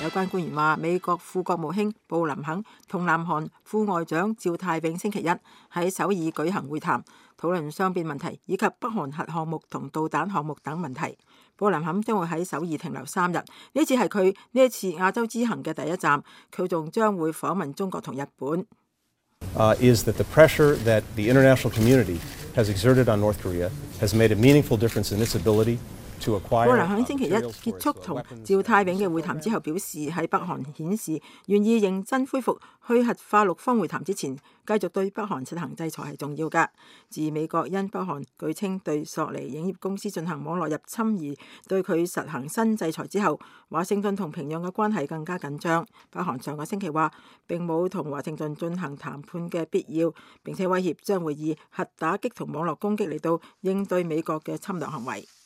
有關官員話，美國副國務卿布林肯同南韓副外長趙泰永星期一喺首爾舉行會談，討論雙邊問題以及北韓核項目同導彈項目等問題。布林肯將會喺首爾停留3日，呢次係佢呢一次亞洲之行嘅第一站，佢仲將會訪問中國同日本。 Is that the pressure that the international community has exerted on North Korea has made a meaningful difference in its ability to acquire. 布林肯星期一結束同趙泰永嘅會談之後表示，喺北韓顯示願意認真恢復去核化6方會談之前，繼續對北韓實行制裁係重要㗎。自美國因北韓據稱對索尼影業公司進行網絡入侵而對佢實行新制裁之後，華盛頓同平壤嘅關係更加緊張。北韓上個星期話並冇同華盛頓進行談判嘅必要，並且威脅將會以核打擊同網絡攻擊嚟到應對美國嘅侵略行為。